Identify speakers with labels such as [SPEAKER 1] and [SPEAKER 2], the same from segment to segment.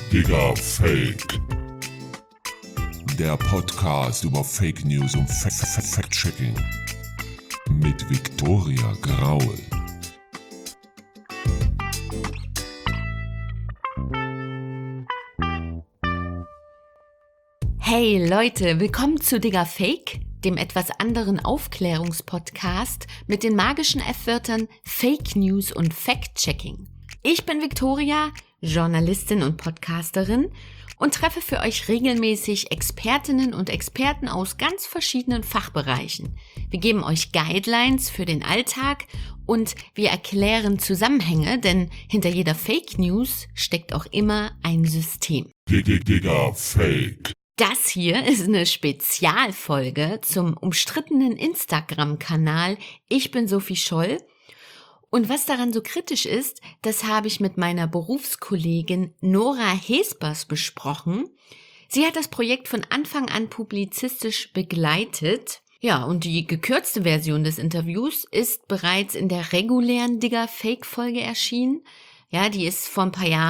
[SPEAKER 1] Digga, Fake. Der Podcast über Fake News und Fact-Checking. Mit Viktoria Graul.
[SPEAKER 2] Hey Leute, willkommen zu Digga Fake, dem etwas anderen Aufklärungspodcast mit den magischen F-Wörtern Fake News und Fact-Checking. Ich bin Viktoria, Journalistin und Podcasterin und treffe für euch regelmäßig Expertinnen und Experten aus ganz verschiedenen Fachbereichen. Wir geben euch Guidelines für den Alltag und wir erklären Zusammenhänge, denn hinter jeder Fake News steckt auch immer ein System.
[SPEAKER 1] Digga, Fake.
[SPEAKER 2] Das hier ist eine Spezialfolge zum umstrittenen Instagram-Kanal Ich bin Sophie Scholl. Und was daran so kritisch ist, das habe ich mit meiner Berufskollegin Nora Hespers besprochen. Sie hat das Projekt von Anfang an publizistisch begleitet. Ja, und die gekürzte Version des Interviews ist bereits in der regulären Digga-Fake-Folge erschienen. Ja, die ist die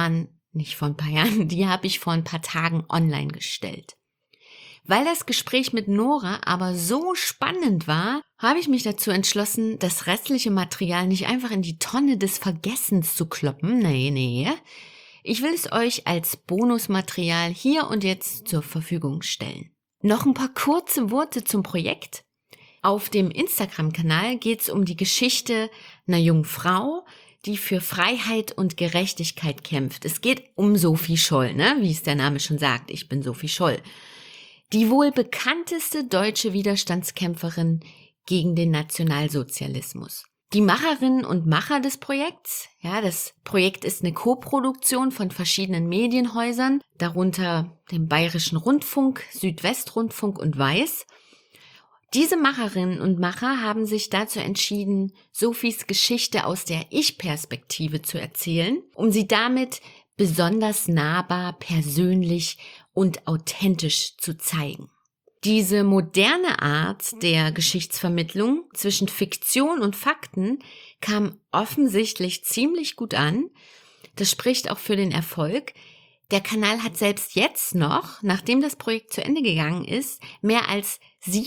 [SPEAKER 2] habe ich vor ein paar Tagen online gestellt. Weil das Gespräch mit Nora aber so spannend war, habe ich mich dazu entschlossen, das restliche Material nicht einfach in die Tonne des Vergessens zu kloppen. Nee. Ich will es euch als Bonusmaterial hier und jetzt zur Verfügung stellen. Noch ein paar kurze Worte zum Projekt. Auf dem Instagram-Kanal geht es um die Geschichte einer jungen Frau, die für Freiheit und Gerechtigkeit kämpft. Es geht um Sophie Scholl, wie es der Name schon sagt. Ich bin Sophie Scholl. Die wohl bekannteste deutsche Widerstandskämpferin gegen den Nationalsozialismus. Die Macherinnen und Macher des Projekts, das Projekt ist eine Koproduktion von verschiedenen Medienhäusern, darunter dem Bayerischen Rundfunk, Südwestrundfunk und Weiß. Diese Macherinnen und Macher haben sich dazu entschieden, Sophies Geschichte aus der Ich-Perspektive zu erzählen, um sie damit besonders nahbar, persönlich und authentisch zu zeigen. Diese moderne Art der Geschichtsvermittlung zwischen Fiktion und Fakten kam offensichtlich ziemlich gut an. Das spricht auch für den Erfolg. Der Kanal hat selbst jetzt noch, nachdem das Projekt zu Ende gegangen ist, mehr als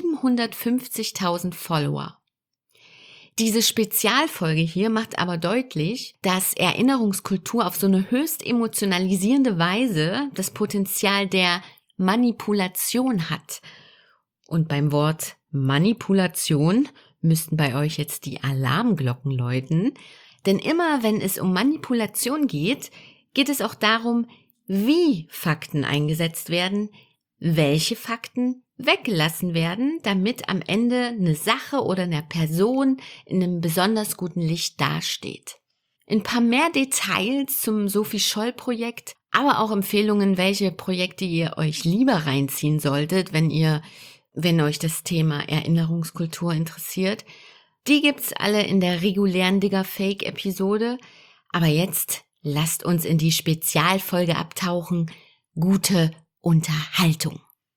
[SPEAKER 2] 750.000 Follower. Diese Spezialfolge hier macht aber deutlich, dass Erinnerungskultur auf so eine höchst emotionalisierende Weise das Potenzial der Manipulation hat. Und beim Wort Manipulation müssten bei euch jetzt die Alarmglocken läuten, denn immer wenn es um Manipulation geht, geht es auch darum, wie Fakten eingesetzt werden, welche Fakten weggelassen werden, damit am Ende eine Sache oder eine Person in einem besonders guten Licht dasteht. Ein paar mehr Details zum Sophie Scholl-Projekt, aber auch Empfehlungen, welche Projekte ihr euch lieber reinziehen solltet, wenn euch das Thema Erinnerungskultur interessiert. Die gibt's alle in der regulären Digga-Fake-Episode. Aber jetzt lasst uns in die Spezialfolge abtauchen. Gute Unterhaltung.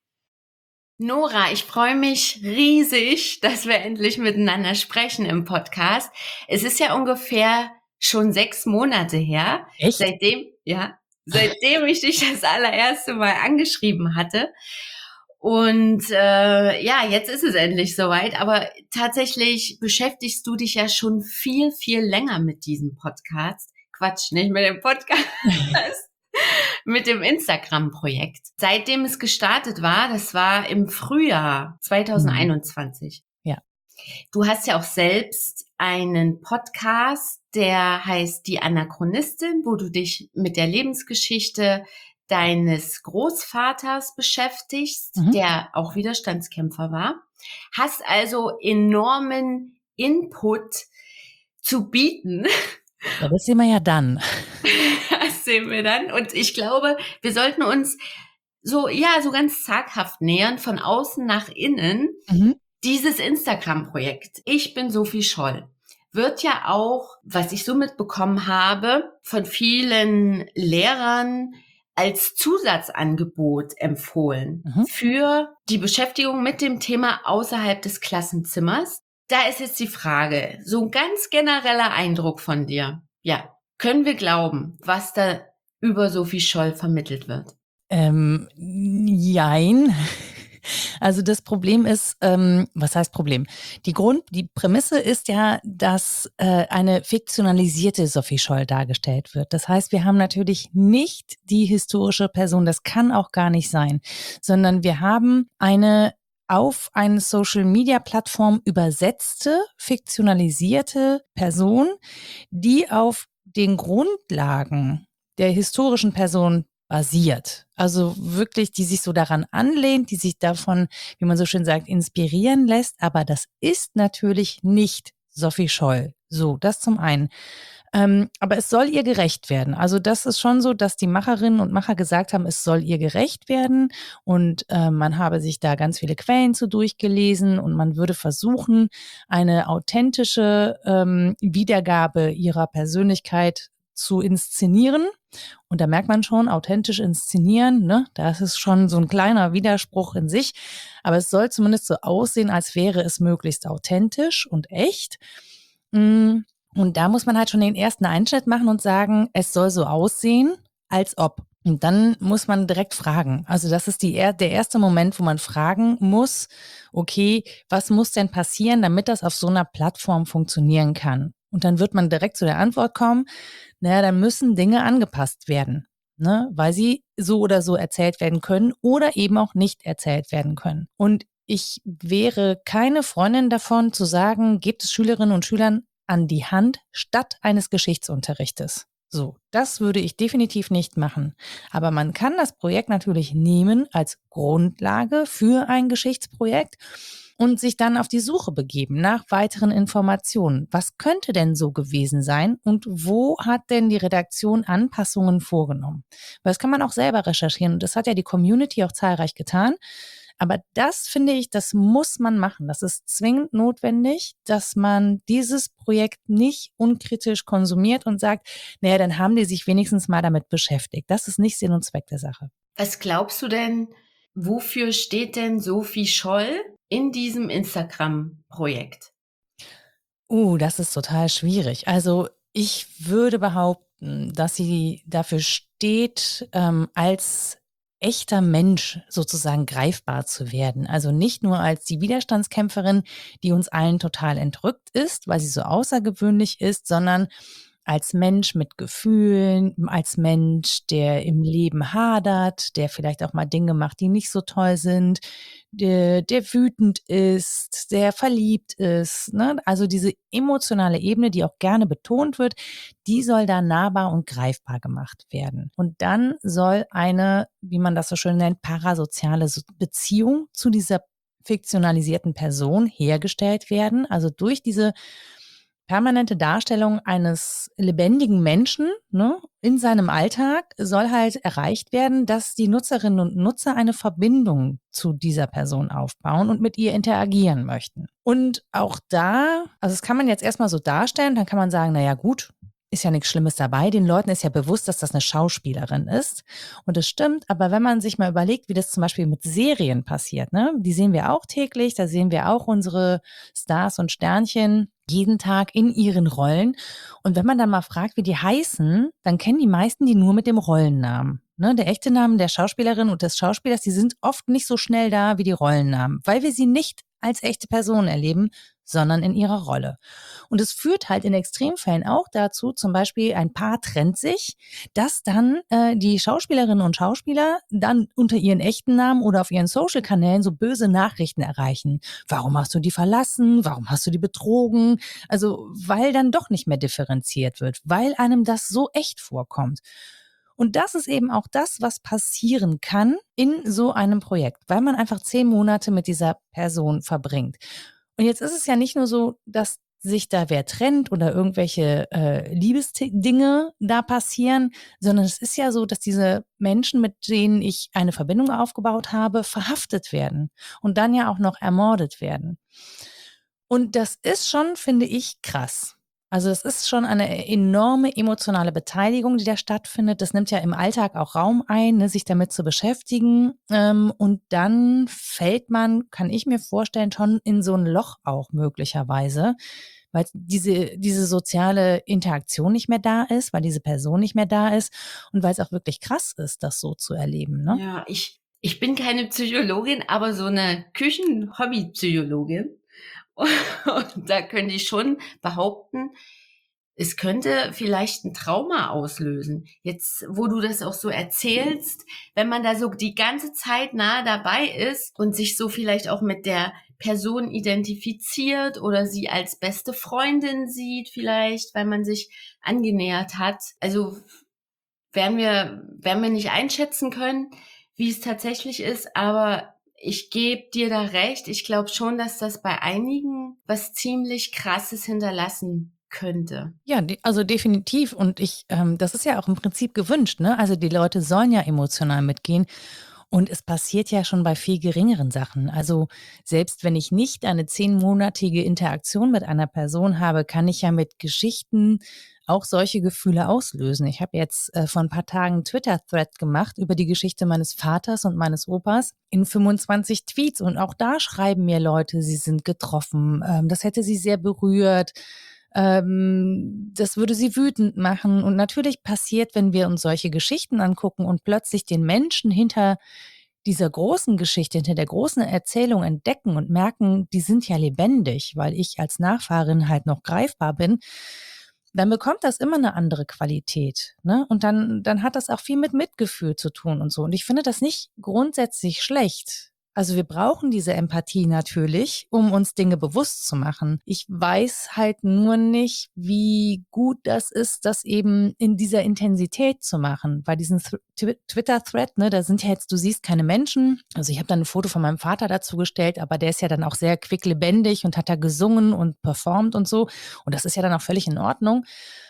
[SPEAKER 2] Nora, ich freue mich riesig, dass wir endlich miteinander sprechen im Podcast. Es ist ja ungefähr schon 6 Monate her.
[SPEAKER 3] Echt?
[SPEAKER 2] Seitdem ich dich das allererste Mal angeschrieben hatte. Und jetzt ist es endlich soweit. Aber tatsächlich beschäftigst du dich ja schon viel, viel länger mit diesem Podcast. Quatsch, nicht mit dem Podcast. Mit dem Instagram-Projekt. Seitdem es gestartet war, das war im Frühjahr 2021.
[SPEAKER 3] Ja.
[SPEAKER 2] Du hast ja auch selbst einen Podcast, der heißt Die Anachronistin, wo du dich mit der Lebensgeschichte deines Großvaters beschäftigst, der auch Widerstandskämpfer war. Hast also enormen Input zu bieten.
[SPEAKER 3] Ja, das sehen wir ja dann.
[SPEAKER 2] Das sehen wir dann. Und ich glaube, wir sollten uns so ganz zaghaft nähern, von außen nach innen. Dieses Instagram-Projekt, Ich bin Sophie Scholl, wird ja auch, was ich so mitbekommen habe, von vielen Lehrern als Zusatzangebot empfohlen für die Beschäftigung mit dem Thema außerhalb des Klassenzimmers. Da ist jetzt die Frage, so ein ganz genereller Eindruck von dir. Ja, können wir glauben, was da über Sophie Scholl vermittelt wird?
[SPEAKER 3] Jein. Also das Problem ist, was heißt Problem? Die Prämisse ist ja, dass eine fiktionalisierte Sophie Scholl dargestellt wird. Das heißt, wir haben natürlich nicht die historische Person, das kann auch gar nicht sein, sondern wir haben eine auf eine Social-Media-Plattform übersetzte, fiktionalisierte Person, die auf den Grundlagen der historischen Person basiert. Also wirklich, die sich so daran anlehnt, die sich davon, wie man so schön sagt, inspirieren lässt. Aber das ist natürlich nicht Sophie Scholl. So, das zum einen. Aber es soll ihr gerecht werden. Also das ist schon so, dass die Macherinnen und Macher gesagt haben, es soll ihr gerecht werden und man habe sich da ganz viele Quellen zu durchgelesen und man würde versuchen, eine authentische Wiedergabe ihrer Persönlichkeit zu inszenieren. Und da merkt man schon, authentisch inszenieren, ne? Das ist schon so ein kleiner Widerspruch in sich. Aber es soll zumindest so aussehen, als wäre es möglichst authentisch und echt. Und da muss man halt schon den ersten Einschnitt machen und sagen, es soll so aussehen, als ob. Und dann muss man direkt fragen. Also das ist der erste Moment, wo man fragen muss, okay, was muss denn passieren, damit das auf so einer Plattform funktionieren kann? Und dann wird man direkt zu der Antwort kommen, naja, dann müssen Dinge angepasst werden, ne? Weil sie so oder so erzählt werden können oder eben auch nicht erzählt werden können. Und ich wäre keine Freundin davon zu sagen, gebt es Schülerinnen und Schülern an die Hand statt eines Geschichtsunterrichtes. So, das würde ich definitiv nicht machen. Aber man kann das Projekt natürlich nehmen als Grundlage für ein Geschichtsprojekt und sich dann auf die Suche begeben nach weiteren Informationen. Was könnte denn so gewesen sein und wo hat denn die Redaktion Anpassungen vorgenommen? Weil das kann man auch selber recherchieren und das hat ja die Community auch zahlreich getan. Aber das finde ich, das muss man machen. Das ist zwingend notwendig, dass man dieses Projekt nicht unkritisch konsumiert und sagt, naja, dann haben die sich wenigstens mal damit beschäftigt. Das ist nicht Sinn und Zweck der Sache.
[SPEAKER 2] Was glaubst du denn, wofür steht denn Sophie Scholl in diesem Instagram-Projekt?
[SPEAKER 3] Das ist total schwierig. Also ich würde behaupten, dass sie dafür steht, als echter Mensch sozusagen greifbar zu werden. Also nicht nur als die Widerstandskämpferin, die uns allen total entrückt ist, weil sie so außergewöhnlich ist, sondern als Mensch mit Gefühlen, als Mensch, der im Leben hadert, der vielleicht auch mal Dinge macht, die nicht so toll sind, der wütend ist, der verliebt ist, ne? Also diese emotionale Ebene, die auch gerne betont wird, die soll da nahbar und greifbar gemacht werden. Und dann soll eine, wie man das so schön nennt, parasoziale Beziehung zu dieser fiktionalisierten Person hergestellt werden. Also durch diese permanente Darstellung eines lebendigen Menschen, ne, in seinem Alltag soll halt erreicht werden, dass die Nutzerinnen und Nutzer eine Verbindung zu dieser Person aufbauen und mit ihr interagieren möchten. Und auch da, also das kann man jetzt erstmal so darstellen, dann kann man sagen, naja gut, ist ja nichts Schlimmes dabei. Den Leuten ist ja bewusst, dass das eine Schauspielerin ist. Und das stimmt, aber wenn man sich mal überlegt, wie das zum Beispiel mit Serien passiert, ne, die sehen wir auch täglich, da sehen wir auch unsere Stars und Sternchen jeden Tag in ihren Rollen. Und wenn man dann mal fragt, wie die heißen, dann kennen die meisten die nur mit dem Rollennamen. Ne, der echte Name der Schauspielerin und des Schauspielers, die sind oft nicht so schnell da wie die Rollennamen, weil wir sie nicht als echte Person erleben, sondern in ihrer Rolle. Und es führt halt in Extremfällen auch dazu, zum Beispiel ein Paar trennt sich, dass dann die Schauspielerinnen und Schauspieler dann unter ihren echten Namen oder auf ihren Social-Kanälen so böse Nachrichten erreichen. Warum hast du die verlassen? Warum hast du die betrogen? Also weil dann doch nicht mehr differenziert wird, weil einem das so echt vorkommt. Und das ist eben auch das, was passieren kann in so einem Projekt, weil man einfach 10 Monate mit dieser Person verbringt. Und jetzt ist es ja nicht nur so, dass sich da wer trennt oder irgendwelche Liebesdinge da passieren, sondern es ist ja so, dass diese Menschen, mit denen ich eine Verbindung aufgebaut habe, verhaftet werden und dann ja auch noch ermordet werden. Und das ist schon, finde ich, krass. Also es ist schon eine enorme emotionale Beteiligung, die da stattfindet. Das nimmt ja im Alltag auch Raum ein, ne, sich damit zu beschäftigen. Und dann fällt man, kann ich mir vorstellen, schon in so ein Loch auch möglicherweise, weil diese soziale Interaktion nicht mehr da ist, weil diese Person nicht mehr da ist und weil es auch wirklich krass ist, das so zu erleben, ne?
[SPEAKER 2] Ja, ich bin keine Psychologin, aber so eine Küchen-Hobby-Psychologin. Und da könnte ich schon behaupten, es könnte vielleicht ein Trauma auslösen. Jetzt, wo du das auch so erzählst, wenn man da so die ganze Zeit nah dabei ist und sich so vielleicht auch mit der Person identifiziert oder sie als beste Freundin sieht vielleicht, weil man sich angenähert hat. Also werden wir nicht einschätzen können, wie es tatsächlich ist, aber ich gebe dir da recht. Ich glaube schon, dass das bei einigen was ziemlich Krasses hinterlassen könnte.
[SPEAKER 3] Ja, also definitiv. Und das ist ja auch im Prinzip gewünscht, ne? Also die Leute sollen ja emotional mitgehen. Und es passiert ja schon bei viel geringeren Sachen. Also selbst wenn ich nicht eine 10-monatige Interaktion mit einer Person habe, kann ich ja mit Geschichten auch solche Gefühle auslösen. Ich habe jetzt vor ein paar Tagen einen Twitter-Thread gemacht über die Geschichte meines Vaters und meines Opas in 25 Tweets. Und auch da schreiben mir Leute, sie sind getroffen. Das hätte sie sehr berührt. Das würde sie wütend machen. Und natürlich passiert, wenn wir uns solche Geschichten angucken und plötzlich den Menschen hinter dieser großen Geschichte, hinter der großen Erzählung entdecken und merken, die sind ja lebendig, weil ich als Nachfahrin halt noch greifbar bin, dann bekommt das immer eine andere Qualität, ne? Und dann hat das auch viel mit Mitgefühl zu tun und so. Und ich finde das nicht grundsätzlich schlecht. Also wir brauchen diese Empathie natürlich, um uns Dinge bewusst zu machen. Ich weiß halt nur nicht, wie gut das ist, das eben in dieser Intensität zu machen. Bei diesem Twitter-Thread, ne, da sind ja jetzt, du siehst keine Menschen. Also ich habe dann ein Foto von meinem Vater dazu gestellt, aber der ist ja dann auch sehr quicklebendig und hat da gesungen und performt und so. Und das ist ja dann auch völlig in Ordnung.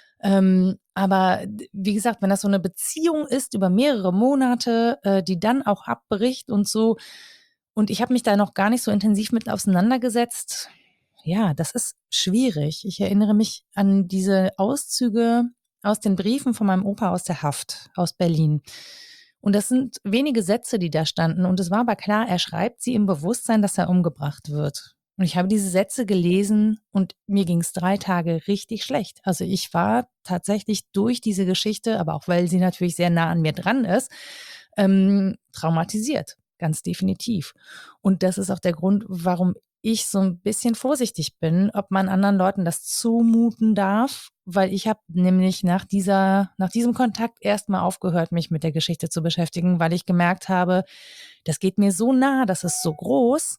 [SPEAKER 3] Aber wie gesagt, wenn das so eine Beziehung ist über mehrere Monate, die dann auch abbricht und so, und ich habe mich da noch gar nicht so intensiv mit auseinandergesetzt. Ja, das ist schwierig. Ich erinnere mich an diese Auszüge aus den Briefen von meinem Opa aus der Haft, aus Berlin. Und das sind wenige Sätze, die da standen. Und es war aber klar, er schreibt sie im Bewusstsein, dass er umgebracht wird. Und ich habe diese Sätze gelesen und mir ging es 3 Tage richtig schlecht. Also ich war tatsächlich durch diese Geschichte, aber auch weil sie natürlich sehr nah an mir dran ist, traumatisiert. Ganz definitiv. Und das ist auch der Grund, warum ich so ein bisschen vorsichtig bin, ob man anderen Leuten das zumuten darf, weil ich habe nämlich nach diesem Kontakt erstmal aufgehört, mich mit der Geschichte zu beschäftigen, weil ich gemerkt habe, das geht mir so nah, das ist so groß.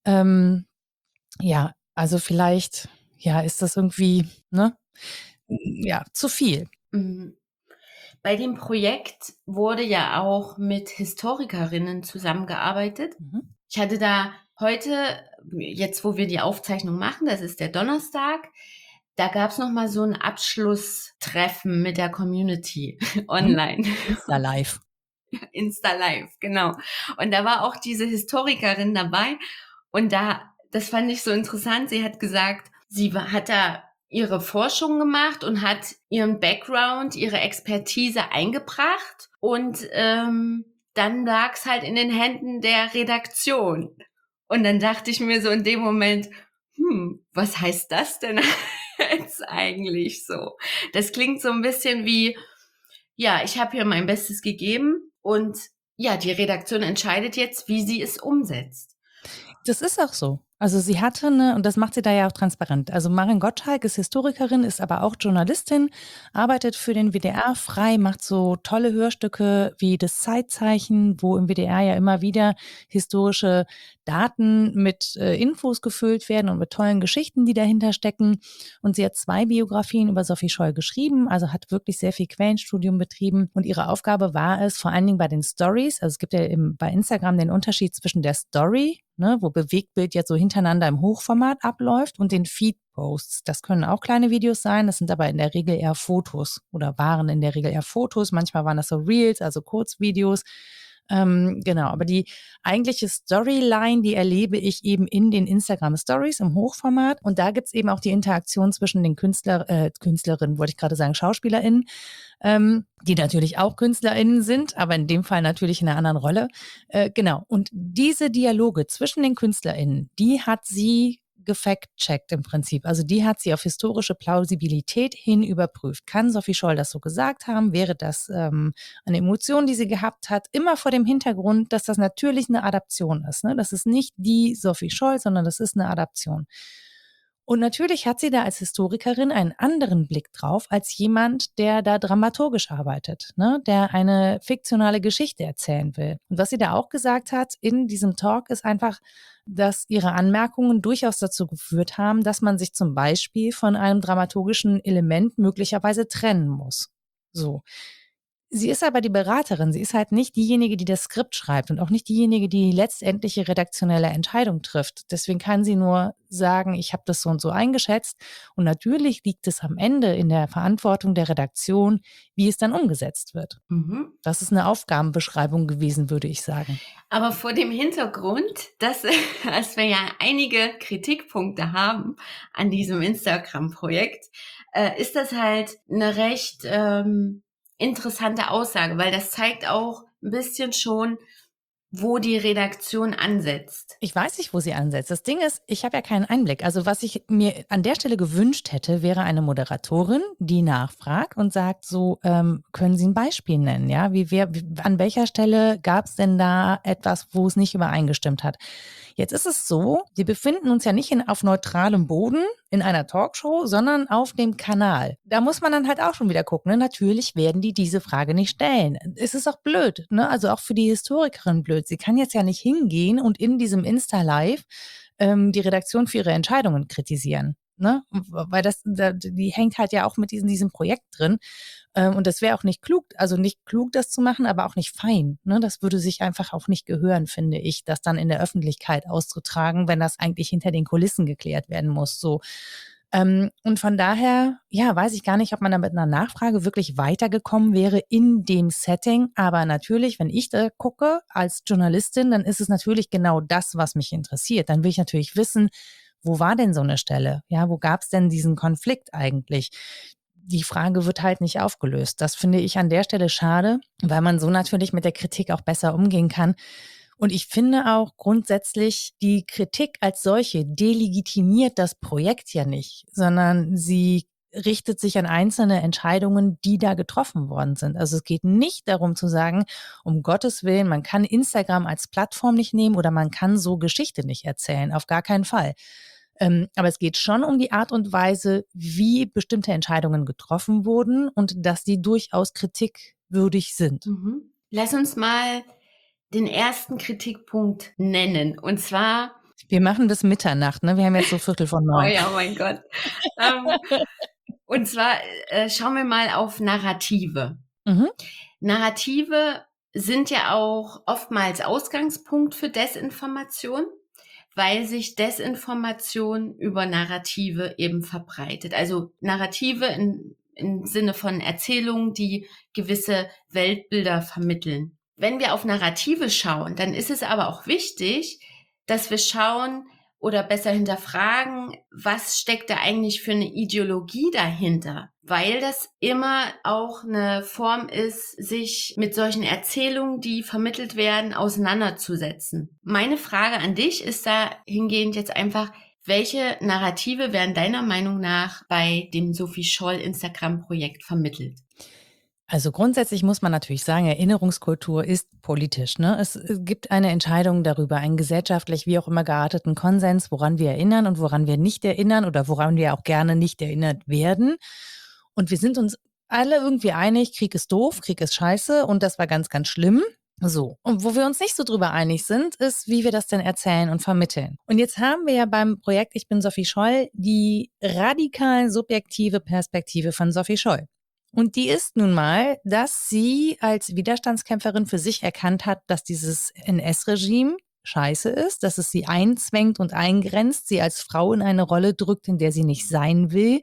[SPEAKER 3] Ja, also vielleicht, ja, ist das irgendwie, ne? Ja, zu viel.
[SPEAKER 2] Mhm. Bei dem Projekt wurde ja auch mit Historikerinnen zusammengearbeitet.
[SPEAKER 3] Mhm.
[SPEAKER 2] Ich hatte da heute, jetzt wo wir die Aufzeichnung machen, das ist der Donnerstag, da gab es nochmal so ein Abschlusstreffen mit der Community online.
[SPEAKER 3] Insta live.
[SPEAKER 2] Insta Live, genau. Und da war auch diese Historikerin dabei und das fand ich so interessant. Sie hat gesagt, sie hat da ihre Forschung gemacht und hat ihren Background, ihre Expertise eingebracht und dann lag es halt in den Händen der Redaktion. Und dann dachte ich mir so in dem Moment, was heißt das denn jetzt eigentlich so? Das klingt so ein bisschen wie, ja, ich habe hier mein Bestes gegeben und ja, die Redaktion entscheidet jetzt, wie sie es umsetzt.
[SPEAKER 3] Das ist auch so. Also sie hatte und das macht sie da ja auch transparent. Also Maren Gottschalk ist Historikerin, ist aber auch Journalistin, arbeitet für den WDR frei, macht so tolle Hörstücke wie das Zeitzeichen, wo im WDR ja immer wieder historische Daten mit Infos gefüllt werden und mit tollen Geschichten, die dahinter stecken. Und sie hat 2 Biografien über Sophie Scholl geschrieben, also hat wirklich sehr viel Quellenstudium betrieben. Und ihre Aufgabe war es, vor allen Dingen bei den Stories, also es gibt ja bei Instagram den Unterschied zwischen der Story, ne, wo Bewegtbild jetzt so hintereinander im Hochformat abläuft, und den Feed-Posts. Das können auch kleine Videos sein, das sind aber in der Regel eher Fotos oder waren in der Regel eher Fotos. Manchmal waren das so Reels, also Kurzvideos. Genau, aber die eigentliche Storyline, die erlebe ich eben in den Instagram-Stories im Hochformat. Und da gibt's eben auch die Interaktion zwischen den Künstlerinnen, wollte ich gerade sagen, SchauspielerInnen, die natürlich auch KünstlerInnen sind, aber in dem Fall natürlich in einer anderen Rolle. Genau, und diese Dialoge zwischen den KünstlerInnen, die hat sie gefact-checkt im Prinzip. Also die hat sie auf historische Plausibilität hin überprüft. Kann Sophie Scholl das so gesagt haben? Wäre das eine Emotion, die sie gehabt hat? Immer vor dem Hintergrund, dass das natürlich eine Adaption ist. Ne? Das ist nicht die Sophie Scholl, sondern das ist eine Adaption. Und natürlich hat sie da als Historikerin einen anderen Blick drauf als jemand, der da dramaturgisch arbeitet, ne? Der eine fiktionale Geschichte erzählen will. Und was sie da auch gesagt hat in diesem Talk ist einfach, dass ihre Anmerkungen durchaus dazu geführt haben, dass man sich zum Beispiel von einem dramaturgischen Element möglicherweise trennen muss. So. Sie ist aber die Beraterin. Sie ist halt nicht diejenige, die das Skript schreibt und auch nicht diejenige, die letztendliche redaktionelle Entscheidung trifft. Deswegen kann sie nur sagen, ich habe das so und so eingeschätzt. Und natürlich liegt es am Ende in der Verantwortung der Redaktion, wie es dann umgesetzt wird.
[SPEAKER 2] Mhm.
[SPEAKER 3] Das ist eine Aufgabenbeschreibung gewesen, würde ich sagen.
[SPEAKER 2] Aber vor dem Hintergrund, dass wir ja einige Kritikpunkte haben an diesem Instagram-Projekt, ist das halt eine recht interessante Aussage, weil das zeigt auch ein bisschen schon, wo die Redaktion ansetzt.
[SPEAKER 3] Ich weiß nicht, wo sie ansetzt. Das Ding ist, ich habe ja keinen Einblick. Also was ich mir an der Stelle gewünscht hätte, wäre eine Moderatorin, die nachfragt und sagt so, können Sie ein Beispiel nennen? Ja, an welcher Stelle gab es denn da etwas, wo es nicht übereingestimmt hat? Jetzt ist es so, wir befinden uns ja nicht auf neutralem Boden in einer Talkshow, sondern auf dem Kanal. Da muss man dann halt auch schon wieder gucken. Ne? Natürlich werden die diese Frage nicht stellen. Es ist auch blöd, ne? Also auch für die Historikerin blöd. Sie kann jetzt ja nicht hingehen und in diesem Insta-Live die Redaktion für ihre Entscheidungen kritisieren. Ne? Weil die hängt halt ja auch mit diesem Projekt drin. Und das wäre auch nicht klug, also nicht klug, das zu machen, aber auch nicht fein. Ne? Das würde sich einfach auch nicht gehören, finde ich, das dann in der Öffentlichkeit auszutragen, wenn das eigentlich hinter den Kulissen geklärt werden muss. So. Und von daher, ja, weiß ich gar nicht, ob man da mit einer Nachfrage wirklich weitergekommen wäre in dem Setting. Aber natürlich, wenn ich da gucke als Journalistin, dann ist es natürlich genau das, was mich interessiert. Dann will ich natürlich wissen, wo war denn so eine Stelle? Ja, wo gab es denn diesen Konflikt eigentlich? Die Frage wird halt nicht aufgelöst. Das finde ich an der Stelle schade, weil man so natürlich mit der Kritik auch besser umgehen kann. Und ich finde auch grundsätzlich, die Kritik als solche delegitimiert das Projekt ja nicht, sondern sie richtet sich an einzelne Entscheidungen, die da getroffen worden sind. Also es geht nicht darum zu sagen, um Gottes Willen, man kann Instagram als Plattform nicht nehmen oder man kann so Geschichte nicht erzählen. Auf gar keinen Fall. Aber es geht schon um die Art und Weise, wie bestimmte Entscheidungen getroffen wurden und dass die durchaus kritikwürdig sind.
[SPEAKER 2] Mhm. Lass uns mal den ersten Kritikpunkt nennen. Und zwar...
[SPEAKER 3] Wir machen bis Mitternacht, ne? Wir haben jetzt so 8:45.
[SPEAKER 2] Oh ja, mein Gott. Und zwar schauen wir mal auf Narrative.
[SPEAKER 3] Mhm.
[SPEAKER 2] Narrative sind ja auch oftmals Ausgangspunkt für Desinformation, weil sich Desinformation über Narrative eben verbreitet. Also Narrative im Sinne von Erzählungen, die gewisse Weltbilder vermitteln. Wenn wir auf Narrative schauen, dann ist es aber auch wichtig, dass wir schauen oder besser hinterfragen, was steckt da eigentlich für eine Ideologie dahinter? Weil das immer auch eine Form ist, sich mit solchen Erzählungen, die vermittelt werden, auseinanderzusetzen. Meine Frage an dich ist da hingehend jetzt einfach, welche Narrative werden deiner Meinung nach bei dem Sophie Scholl Instagram-Projekt vermittelt?
[SPEAKER 3] Also grundsätzlich muss man natürlich sagen, Erinnerungskultur ist politisch. Ne? Es gibt eine Entscheidung darüber, einen gesellschaftlich wie auch immer gearteten Konsens, woran wir erinnern und woran wir nicht erinnern oder woran wir auch gerne nicht erinnert werden. Und wir sind uns alle irgendwie einig, Krieg ist doof, Krieg ist scheiße und das war ganz, ganz schlimm. So. Und wo wir uns nicht so drüber einig sind, ist, wie wir das denn erzählen und vermitteln. Und jetzt haben wir ja beim Projekt Ich bin Sophie Scholl die radikal subjektive Perspektive von Sophie Scholl. Und die ist nun mal, dass sie als Widerstandskämpferin für sich erkannt hat, dass dieses NS-Regime scheiße ist, dass es sie einzwängt und eingrenzt, sie als Frau in eine Rolle drückt, in der sie nicht sein will.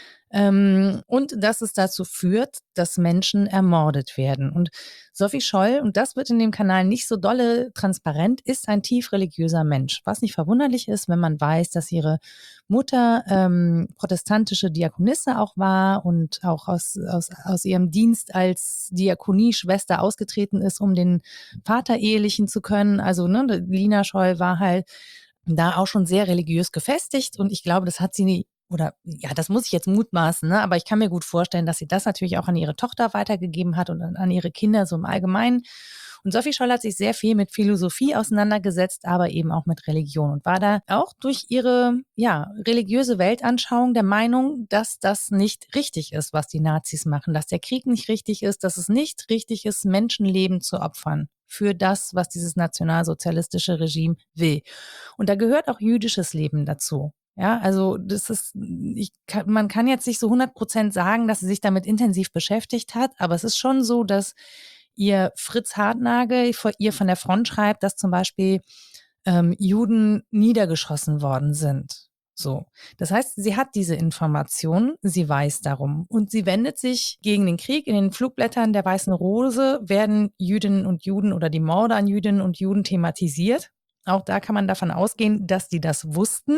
[SPEAKER 3] Und dass es dazu führt, dass Menschen ermordet werden. Und Sophie Scholl, und das wird in dem Kanal nicht so dolle transparent, ist ein tief religiöser Mensch. Was nicht verwunderlich ist, wenn man weiß, dass ihre Mutter protestantische Diakonisse auch war und auch aus ihrem Dienst als Diakonieschwester ausgetreten ist, um den Vater ehelichen zu können. Also ne, Lina Scholl war halt da auch schon sehr religiös gefestigt und ich glaube, das hat sie oder ja, das muss ich jetzt mutmaßen, ne? Aber ich kann mir gut vorstellen, dass sie das natürlich auch an ihre Tochter weitergegeben hat und an ihre Kinder so im Allgemeinen. Und Sophie Scholl hat sich sehr viel mit Philosophie auseinandergesetzt, aber eben auch mit Religion und war da auch durch ihre religiöse Weltanschauung der Meinung, dass das nicht richtig ist, was die Nazis machen, dass der Krieg nicht richtig ist, dass es nicht richtig ist, Menschenleben zu opfern für das, was dieses nationalsozialistische Regime will. Und da gehört auch jüdisches Leben dazu. Ja, also das ist, man kann jetzt nicht so 100% sagen, dass sie sich damit intensiv beschäftigt hat, aber es ist schon so, dass ihr Fritz Hartnagel ihr von der Front schreibt, dass zum Beispiel Juden niedergeschossen worden sind. So. Das heißt, sie hat diese Informationen, sie weiß darum und sie wendet sich gegen den Krieg. In den Flugblättern der Weißen Rose werden Jüdinnen und Juden oder die Morde an Jüdinnen und Juden thematisiert. Auch da kann man davon ausgehen, dass die das wussten.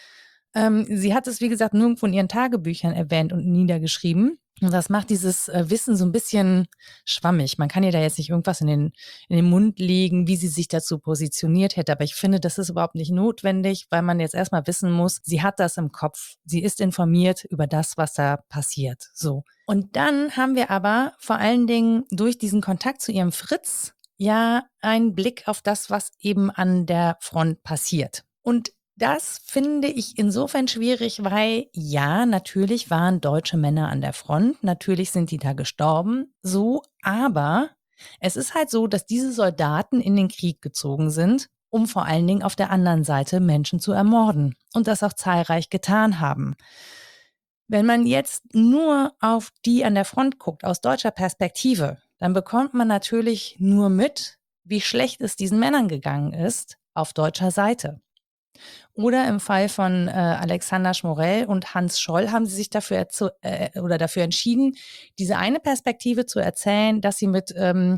[SPEAKER 3] Sie hat es, wie gesagt, nirgendwo in ihren Tagebüchern erwähnt und niedergeschrieben. Und das macht dieses Wissen so ein bisschen schwammig. Man kann ihr da jetzt nicht irgendwas in den Mund legen, wie sie sich dazu positioniert hätte. Aber ich finde, das ist überhaupt nicht notwendig, weil man jetzt erstmal wissen muss, sie hat das im Kopf. Sie ist informiert über das, was da passiert. So. Und dann haben wir aber vor allen Dingen durch diesen Kontakt zu ihrem Fritz ja einen Blick auf das, was eben an der Front passiert. Und das finde ich insofern schwierig, weil ja, natürlich waren deutsche Männer an der Front, natürlich sind die da gestorben, so, aber es ist halt so, dass diese Soldaten in den Krieg gezogen sind, um vor allen Dingen auf der anderen Seite Menschen zu ermorden und das auch zahlreich getan haben. Wenn man jetzt nur auf die an der Front guckt, aus deutscher Perspektive, dann bekommt man natürlich nur mit, wie schlecht es diesen Männern gegangen ist auf deutscher Seite. Oder im Fall von Alexander Schmorell und Hans Scholl haben sie sich dafür entschieden, diese eine Perspektive zu erzählen, dass sie mit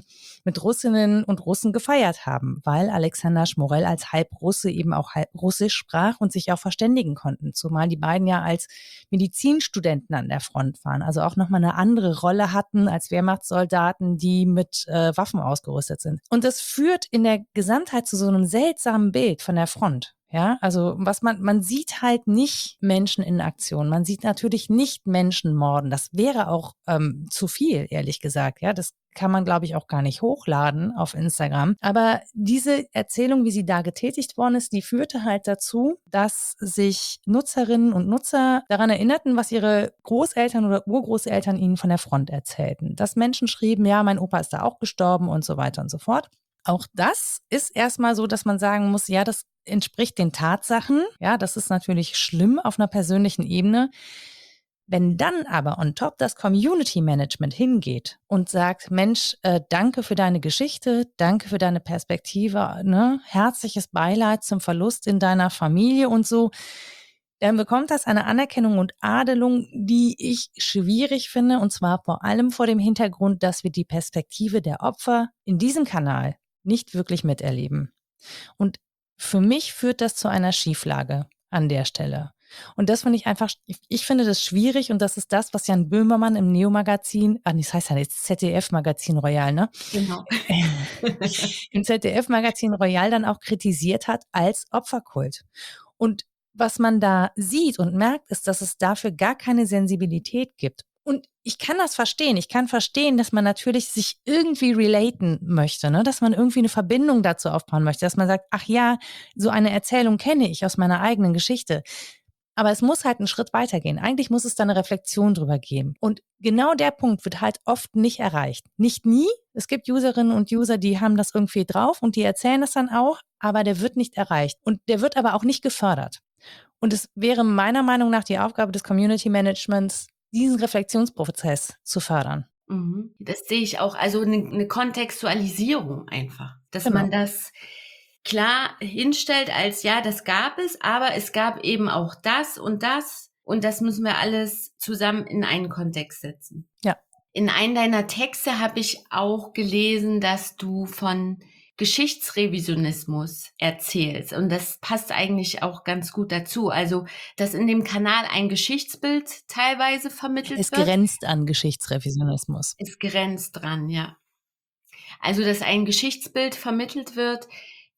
[SPEAKER 3] Russinnen und Russen gefeiert haben, weil Alexander Schmorell als Halbrusse eben auch halb Russisch sprach und sich auch verständigen konnten, zumal die beiden ja als Medizinstudenten an der Front waren, also auch nochmal eine andere Rolle hatten als Wehrmachtssoldaten, die mit Waffen ausgerüstet sind. Und das führt in der Gesamtheit zu so einem seltsamen Bild von der Front. Ja, also man sieht halt nicht Menschen in Aktion. Man sieht natürlich nicht Menschen morden. Das wäre auch zu viel, ehrlich gesagt. Ja, das kann man, glaube ich, auch gar nicht hochladen auf Instagram. Aber diese Erzählung, wie sie da getätigt worden ist, die führte halt dazu, dass sich Nutzerinnen und Nutzer daran erinnerten, was ihre Großeltern oder Urgroßeltern ihnen von der Front erzählten. Dass Menschen schrieben, ja, mein Opa ist da auch gestorben und so weiter und so fort. Auch das ist erstmal so, dass man sagen muss, ja, das entspricht den Tatsachen. Ja, das ist natürlich schlimm auf einer persönlichen Ebene. Wenn dann aber on top das Community Management hingeht und sagt, Mensch, danke für deine Geschichte, danke für deine Perspektive, ne? Herzliches Beileid zum Verlust in deiner Familie und so, dann bekommt das eine Anerkennung und Adelung, die ich schwierig finde, und zwar vor allem vor dem Hintergrund, dass wir die Perspektive der Opfer in diesem Kanal nicht wirklich miterleben. Und für mich führt das zu einer Schieflage an der Stelle. Und das finde ich einfach, ich finde das schwierig und das ist das, was Jan Böhmermann im Neo-Magazin, das heißt ja jetzt ZDF-Magazin Royal, ne?
[SPEAKER 2] Genau.
[SPEAKER 3] Im ZDF-Magazin Royal dann auch kritisiert hat als Opferkult. Und was man da sieht und merkt, ist, dass es dafür gar keine Sensibilität gibt. Und ich kann das verstehen. Ich kann verstehen, dass man natürlich sich irgendwie relaten möchte, ne? Dass man irgendwie eine Verbindung dazu aufbauen möchte, dass man sagt, ach ja, so eine Erzählung kenne ich aus meiner eigenen Geschichte. Aber es muss halt einen Schritt weitergehen. Eigentlich muss es da eine Reflexion drüber geben. Und genau der Punkt wird halt oft nicht erreicht. Nicht nie. Es gibt Userinnen und User, die haben das irgendwie drauf und die erzählen das dann auch, aber der wird nicht erreicht. Und der wird aber auch nicht gefördert. Und es wäre meiner Meinung nach die Aufgabe des Community Managements, diesen Reflexionsprozess zu fördern.
[SPEAKER 2] Das sehe ich auch. Also eine Kontextualisierung einfach. Dass
[SPEAKER 3] Genau.
[SPEAKER 2] man das klar hinstellt als, ja, das gab es, aber es gab eben auch das und das müssen wir alles zusammen in einen Kontext setzen.
[SPEAKER 3] Ja.
[SPEAKER 2] In einem deiner Texte habe ich auch gelesen, dass du von Geschichtsrevisionismus erzählst und das passt eigentlich auch ganz gut dazu. Also, dass in dem Kanal ein Geschichtsbild teilweise vermittelt wird.
[SPEAKER 3] Es grenzt an Geschichtsrevisionismus.
[SPEAKER 2] Es grenzt dran, ja. Also, dass ein Geschichtsbild vermittelt wird,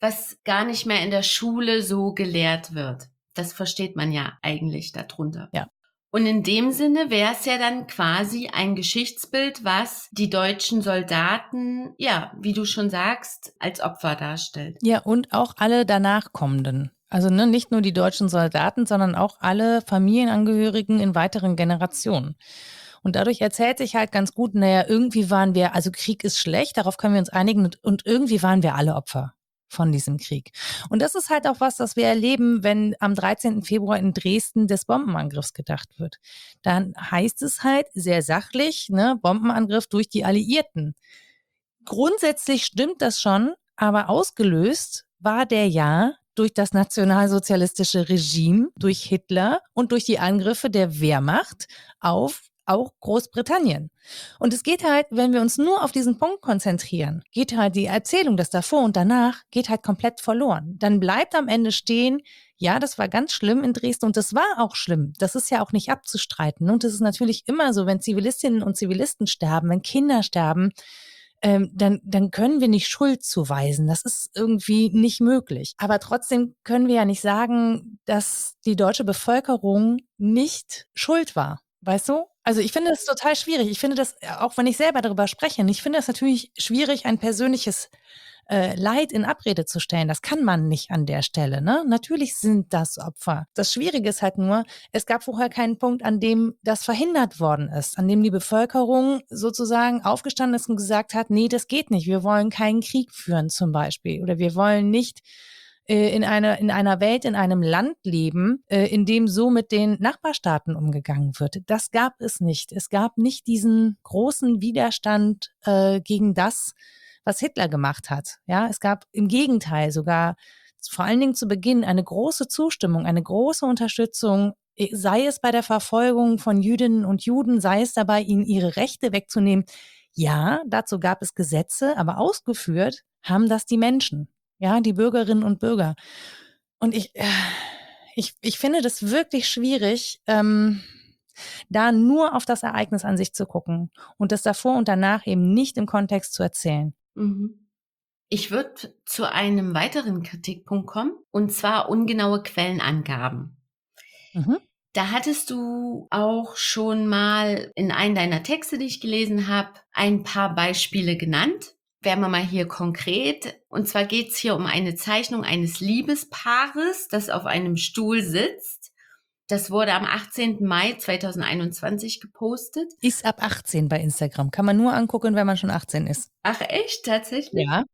[SPEAKER 2] was gar nicht mehr in der Schule so gelehrt wird. Das versteht man ja eigentlich darunter.
[SPEAKER 3] Ja.
[SPEAKER 2] Und in dem Sinne wäre es ja dann quasi ein Geschichtsbild, was die deutschen Soldaten, ja, wie du schon sagst, als Opfer darstellt.
[SPEAKER 3] Ja, und auch alle danach kommenden. Also nicht nur die deutschen Soldaten, sondern auch alle Familienangehörigen in weiteren Generationen. Und dadurch erzählt sich halt ganz gut, naja, irgendwie waren wir, also Krieg ist schlecht, darauf können wir uns einigen und irgendwie waren wir alle Opfer von diesem Krieg. Und das ist halt auch was, das wir erleben, wenn am 13. Februar in Dresden des Bombenangriffs gedacht wird. Dann heißt es halt sehr sachlich, Bombenangriff durch die Alliierten. Grundsätzlich stimmt das schon, aber ausgelöst war der ja durch das nationalsozialistische Regime, durch Hitler und durch die Angriffe der Wehrmacht auf auch Großbritannien. Und es geht halt, wenn wir uns nur auf diesen Punkt konzentrieren, geht halt die Erzählung, das davor und danach, geht halt komplett verloren. Dann bleibt am Ende stehen, ja, das war ganz schlimm in Dresden und das war auch schlimm. Das ist ja auch nicht abzustreiten. Und es ist natürlich immer so, wenn Zivilistinnen und Zivilisten sterben, wenn Kinder sterben, dann können wir nicht Schuld zuweisen. Das ist irgendwie nicht möglich. Aber trotzdem können wir ja nicht sagen, dass die deutsche Bevölkerung nicht schuld war. Weißt du? Also ich finde das total schwierig. Ich finde das, auch wenn ich selber darüber spreche, ich finde das natürlich schwierig, ein persönliches Leid in Abrede zu stellen. Das kann man nicht an der Stelle. Ne? Natürlich sind das Opfer. Das Schwierige ist halt nur, es gab vorher keinen Punkt, an dem das verhindert worden ist, an dem die Bevölkerung sozusagen aufgestanden ist und gesagt hat, nee, das geht nicht. Wir wollen keinen Krieg führen zum Beispiel. Oder wir wollen nicht in einer Welt, in einem Land leben, in dem so mit den Nachbarstaaten umgegangen wird. Das gab es nicht. Es gab nicht diesen großen Widerstand gegen das, was Hitler gemacht hat. Ja, es gab im Gegenteil sogar vor allen Dingen zu Beginn eine große Zustimmung, eine große Unterstützung, sei es bei der Verfolgung von Jüdinnen und Juden, sei es dabei, ihnen ihre Rechte wegzunehmen. Ja, dazu gab es Gesetze, aber ausgeführt haben das die Menschen, ja, die Bürgerinnen und Bürger. Und ich finde das wirklich schwierig, da nur auf das Ereignis an sich zu gucken und das davor und danach eben nicht im Kontext zu erzählen.
[SPEAKER 2] Ich würde zu einem weiteren Kritikpunkt kommen, und zwar ungenaue Quellenangaben. Da hattest du auch schon mal in einem deiner Texte, die ich gelesen habe, ein paar Beispiele genannt. Wären wir mal hier konkret. Und zwar geht es hier um eine Zeichnung eines Liebespaares, das auf einem Stuhl sitzt. Das wurde am 18. Mai 2021 gepostet.
[SPEAKER 3] Ist ab 18 bei Instagram. Kann man nur angucken, wenn man schon 18 ist.
[SPEAKER 2] Ach echt? Tatsächlich?
[SPEAKER 3] Ja.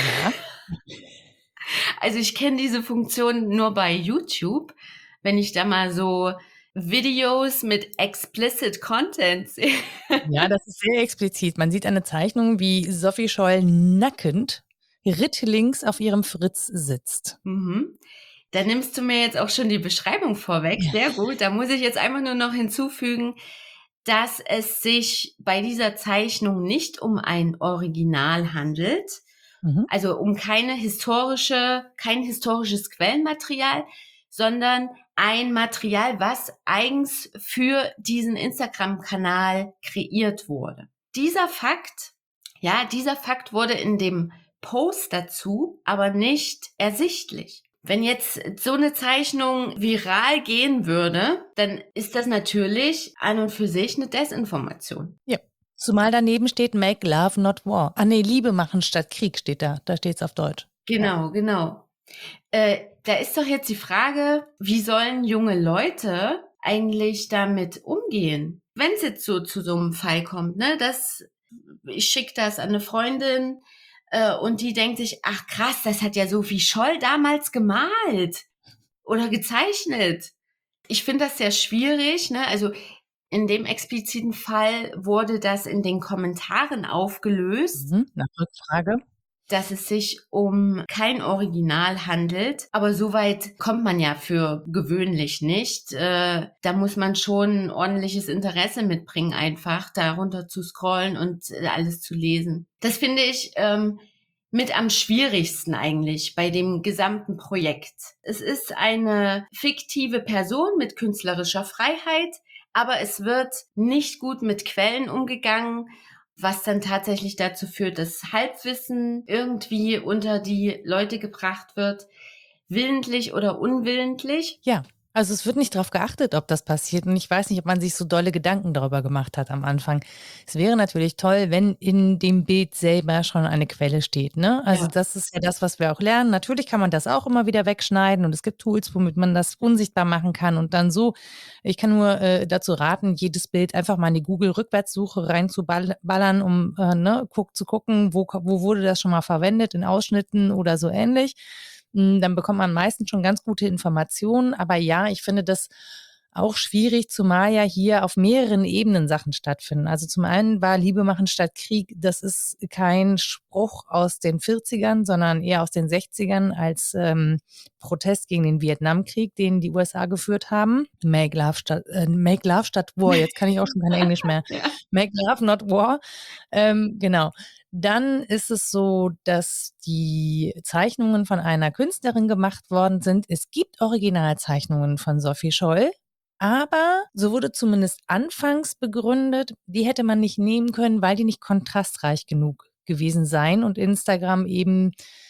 [SPEAKER 2] Also ich kenne diese Funktion nur bei YouTube, wenn ich da mal so Videos mit explicit Content sehe.
[SPEAKER 3] Ja, das ist sehr explizit. Man sieht eine Zeichnung, wie Sophie Scholl nackend rittlings auf ihrem Fritz sitzt.
[SPEAKER 2] Da nimmst du mir jetzt auch schon die Beschreibung vorweg. Sehr gut. Da muss ich jetzt einfach nur noch hinzufügen, dass es sich bei dieser Zeichnung nicht um ein Original handelt, also um kein historisches Quellenmaterial, sondern ein Material, was eigens für diesen Instagram-Kanal kreiert wurde. Dieser Fakt wurde in dem Post dazu aber nicht ersichtlich. Wenn jetzt so eine Zeichnung viral gehen würde, dann ist das natürlich an und für sich eine Desinformation.
[SPEAKER 3] Ja. Zumal daneben steht Make Love Not War. Liebe machen statt Krieg steht da. Da steht es auf Deutsch.
[SPEAKER 2] Genau. Da ist doch jetzt die Frage, wie sollen junge Leute eigentlich damit umgehen? Wenn es jetzt so zu so einem Fall kommt, ich schicke das an eine Freundin und die denkt sich, ach krass, das hat ja Sophie Scholl damals gemalt oder gezeichnet. Ich finde das sehr schwierig, Also in dem expliziten Fall wurde das in den Kommentaren aufgelöst.
[SPEAKER 3] Nach Rückfrage.
[SPEAKER 2] Dass es sich um kein Original handelt. Aber so weit kommt man ja für gewöhnlich nicht. Da muss man schon ein ordentliches Interesse mitbringen, einfach darunter zu scrollen und alles zu lesen. Das finde ich mit am schwierigsten eigentlich bei dem gesamten Projekt. Es ist eine fiktive Person mit künstlerischer Freiheit, aber es wird nicht gut mit Quellen umgegangen was dann tatsächlich dazu führt, dass Halbwissen irgendwie unter die Leute gebracht wird, willentlich oder unwillentlich.
[SPEAKER 3] Ja, also es wird nicht darauf geachtet, ob das passiert. Und ich weiß nicht, ob man sich so dolle Gedanken darüber gemacht hat am Anfang. Es wäre natürlich toll, wenn in dem Bild selber schon eine Quelle steht, ne? Also
[SPEAKER 2] Ja.
[SPEAKER 3] das ist ja das, was wir auch lernen. Natürlich kann man das auch immer wieder wegschneiden und es gibt Tools, womit man das unsichtbar machen kann und dann so. Ich kann nur dazu raten, jedes Bild einfach mal in die Google-Rückwärtssuche reinzuballern, um zu gucken, wo wurde das schon mal verwendet, in Ausschnitten oder so ähnlich. Dann bekommt man meistens schon ganz gute Informationen. Aber ja, ich finde das auch schwierig, zumal ja hier auf mehreren Ebenen Sachen stattfinden. Also zum einen war Liebe machen statt Krieg, das ist kein Spruch aus den 40ern, sondern eher aus den 60ern als Protest gegen den Vietnamkrieg, den die USA geführt haben. Make Love statt War. Jetzt kann ich auch schon kein Englisch mehr.
[SPEAKER 2] Ja.
[SPEAKER 3] Make Love, not War. Genau. Dann ist es so, dass die Zeichnungen von einer Künstlerin gemacht worden sind. Es gibt Originalzeichnungen von Sophie Scholl, aber so wurde zumindest anfangs begründet, die hätte man nicht nehmen können, weil die nicht kontrastreich genug gewesen seien und Instagram eben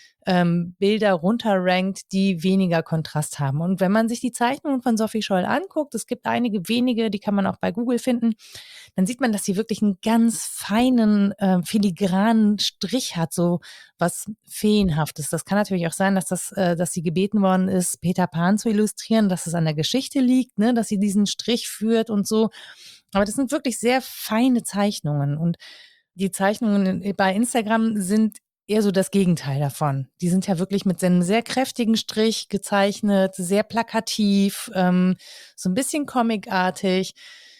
[SPEAKER 3] Bilder runterrankt, die weniger Kontrast haben. Und wenn man sich die Zeichnungen von Sophie Scholl anguckt, es gibt einige wenige, die kann man auch bei Google finden, dann sieht man, dass sie wirklich einen ganz feinen, filigranen Strich hat, so was Feenhaftes. Das kann natürlich auch sein, dass sie gebeten worden ist, Peter Pan zu illustrieren, dass es an der Geschichte liegt, ne, dass sie diesen Strich führt und so. Aber das sind wirklich sehr feine Zeichnungen. Und die Zeichnungen bei Instagram sind eher so das Gegenteil davon. Die sind ja wirklich mit einem sehr kräftigen Strich gezeichnet, sehr plakativ, so ein bisschen comicartig.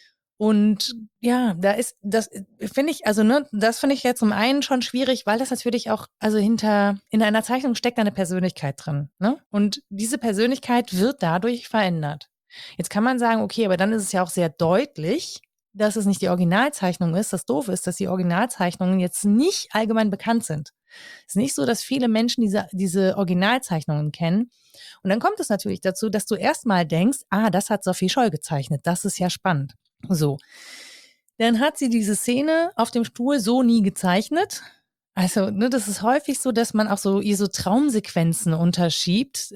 [SPEAKER 3] Und ja, das finde ich, also ne, das finde ich jetzt zum einen schon schwierig, weil das natürlich auch, also in einer Zeichnung steckt eine Persönlichkeit drin, ne? Und diese Persönlichkeit wird dadurch verändert. Jetzt kann man sagen, okay, aber dann ist es ja auch sehr deutlich, dass es nicht die Originalzeichnung ist. Das Doofe ist, dass die Originalzeichnungen jetzt nicht allgemein bekannt sind. Es ist nicht so, dass viele Menschen diese Originalzeichnungen kennen. Und dann kommt es natürlich dazu, dass du erstmal denkst, das hat Sophie Scholl gezeichnet. Das ist ja spannend. So. Dann hat sie diese Szene auf dem Stuhl so nie gezeichnet. Also, ne, das ist häufig so, dass man auch so ihr so Traumsequenzen unterschiebt,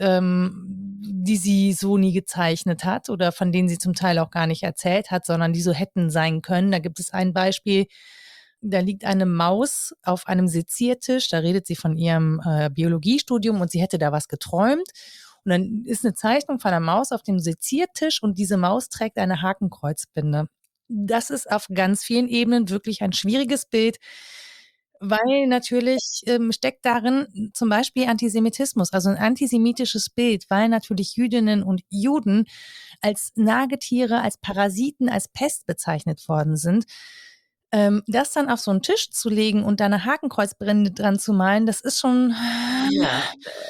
[SPEAKER 3] die sie so nie gezeichnet hat oder von denen sie zum Teil auch gar nicht erzählt hat, sondern die so hätten sein können. Da gibt es ein Beispiel, da liegt eine Maus auf einem Seziertisch, da redet sie von ihrem Biologiestudium und sie hätte da was geträumt. Und dann ist eine Zeichnung von einer Maus auf dem Seziertisch und diese Maus trägt eine Hakenkreuzbinde. Das ist auf ganz vielen Ebenen wirklich ein schwieriges Bild, weil natürlich steckt darin zum Beispiel Antisemitismus, also ein antisemitisches Bild, weil natürlich Jüdinnen und Juden als Nagetiere, als Parasiten, als Pest bezeichnet worden sind. Das dann auf so einen Tisch zu legen und da eine Hakenkreuzbrille dran zu malen, das ist schon
[SPEAKER 2] Ja,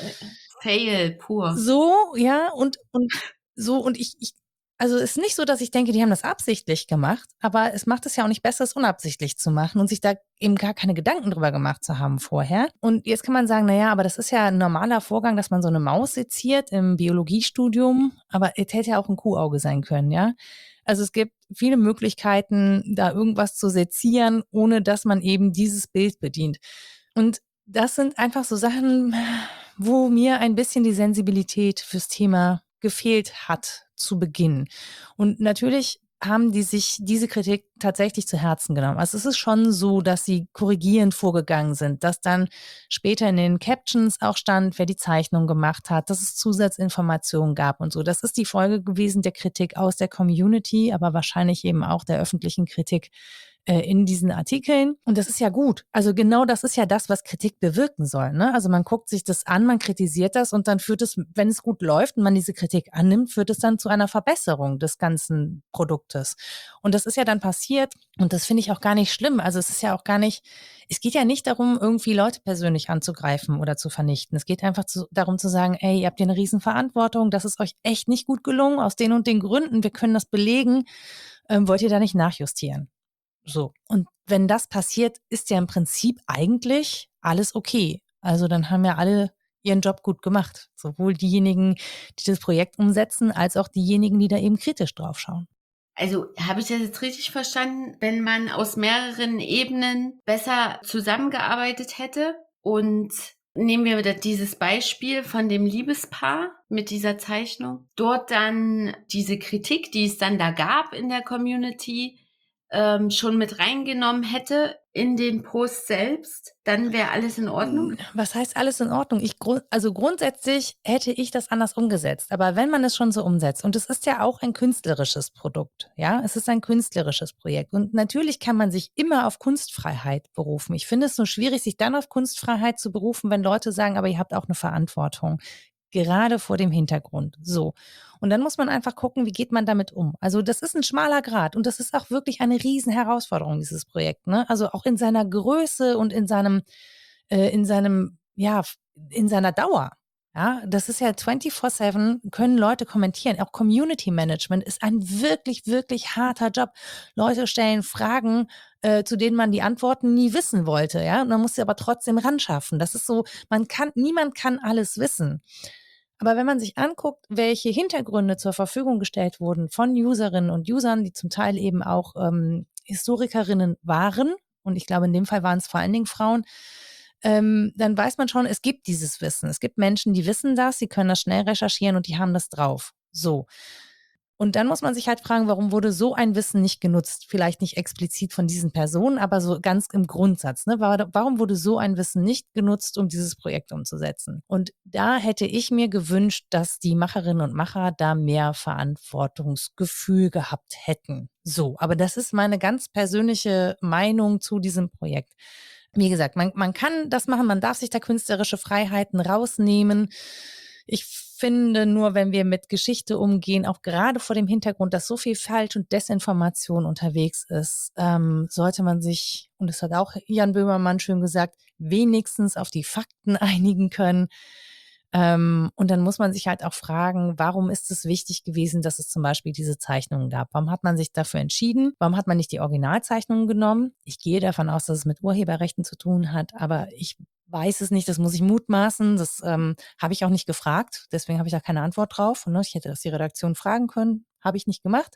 [SPEAKER 2] Fail pur.
[SPEAKER 3] so, ja, und so, und also es ist nicht so, dass ich denke, die haben das absichtlich gemacht, aber es macht es ja auch nicht besser, es unabsichtlich zu machen und sich da eben gar keine Gedanken drüber gemacht zu haben vorher. Und jetzt kann man sagen, naja, aber das ist ja ein normaler Vorgang, dass man so eine Maus seziert im Biologiestudium, aber es hätte ja auch ein Kuhauge sein können, ja. Also es gibt viele Möglichkeiten, da irgendwas zu sezieren, ohne dass man eben dieses Bild bedient. Und das sind einfach so Sachen, wo mir ein bisschen die Sensibilität fürs Thema gefehlt hat zu Beginn. Und natürlich haben die sich diese Kritik tatsächlich zu Herzen genommen. Also es ist schon so, dass sie korrigierend vorgegangen sind, dass dann später in den Captions auch stand, wer die Zeichnung gemacht hat, dass es Zusatzinformationen gab und so. Das ist die Folge gewesen der Kritik aus der Community, aber wahrscheinlich eben auch der öffentlichen Kritik in diesen Artikeln. Und das ist ja gut. Also genau das ist ja das, was Kritik bewirken soll, ne? Also man guckt sich das an, man kritisiert das und dann führt es, wenn es gut läuft und man diese Kritik annimmt, führt es dann zu einer Verbesserung des ganzen Produktes. Und das ist ja dann passiert und das finde ich auch gar nicht schlimm. Also es ist ja auch gar nicht, es geht ja nicht darum, irgendwie Leute persönlich anzugreifen oder zu vernichten. Es geht einfach darum zu sagen, ey, ihr habt hier eine Riesenverantwortung, das ist euch echt nicht gut gelungen, aus den und den Gründen, wir können das belegen, wollt ihr da nicht nachjustieren? So. Und wenn das passiert, ist ja im Prinzip eigentlich alles okay. Also dann haben ja alle ihren Job gut gemacht. Sowohl diejenigen, die das Projekt umsetzen, als auch diejenigen, die da eben kritisch drauf schauen.
[SPEAKER 2] Also habe ich das jetzt richtig verstanden, wenn man aus mehreren Ebenen besser zusammengearbeitet hätte? Und nehmen wir wieder dieses Beispiel von dem Liebespaar mit dieser Zeichnung. Dort dann diese Kritik, die es dann da gab in der Community, schon mit reingenommen hätte in den Post selbst, dann wäre alles in Ordnung?
[SPEAKER 3] Was heißt alles in Ordnung? Also grundsätzlich hätte ich das anders umgesetzt. Aber wenn man es schon so umsetzt, und es ist ja auch ein künstlerisches Produkt, ja, es ist ein künstlerisches Projekt. Und natürlich kann man sich immer auf Kunstfreiheit berufen. Ich finde es nur schwierig, sich dann auf Kunstfreiheit zu berufen, wenn Leute sagen, aber ihr habt auch eine Verantwortung. Gerade vor dem Hintergrund. So. Und dann muss man einfach gucken, wie geht man damit um. Also das ist ein schmaler Grat und das ist auch wirklich eine Riesen-Herausforderung, dieses Projekt. Ne? Also auch in seiner Größe und ja, in seiner Dauer. Ja, das ist ja 24/7, können Leute kommentieren. Auch Community Management ist ein wirklich, wirklich harter Job. Leute stellen Fragen, zu denen man die Antworten nie wissen wollte. Ja, und man muss sie aber trotzdem ran schaffen. Das ist so, niemand kann alles wissen. Aber wenn man sich anguckt, welche Hintergründe zur Verfügung gestellt wurden von Userinnen und Usern, die zum Teil eben auch Historikerinnen waren, und ich glaube, in dem Fall waren es vor allen Dingen Frauen, dann weiß man schon, es gibt dieses Wissen. Es gibt Menschen, die wissen das, sie können das schnell recherchieren und die haben das drauf. So. Und dann muss man sich halt fragen, warum wurde so ein Wissen nicht genutzt? Vielleicht nicht explizit von diesen Personen, aber so ganz im Grundsatz. Ne? Warum wurde so ein Wissen nicht genutzt, um dieses Projekt umzusetzen? Und da hätte ich mir gewünscht, dass die Macherinnen und Macher da mehr Verantwortungsgefühl gehabt hätten. So, aber das ist meine ganz persönliche Meinung zu diesem Projekt. Wie gesagt, man kann das machen, man darf sich da künstlerische Freiheiten rausnehmen. Ich finde nur, wenn wir mit Geschichte umgehen, auch gerade vor dem Hintergrund, dass so viel Falsch- und Desinformation unterwegs ist, sollte man sich, und das hat auch Jan Böhmermann schön gesagt, wenigstens auf die Fakten einigen können. Und dann muss man sich halt auch fragen, warum ist es wichtig gewesen, dass es zum Beispiel diese Zeichnungen gab? Warum hat man sich dafür entschieden? Warum hat man nicht die Originalzeichnungen genommen? Ich gehe davon aus, dass es mit Urheberrechten zu tun hat, aber ich weiß es nicht, das muss ich mutmaßen, das habe ich auch nicht gefragt, deswegen habe ich da keine Antwort drauf. Ne? Ich hätte das die Redaktion fragen können, habe ich nicht gemacht.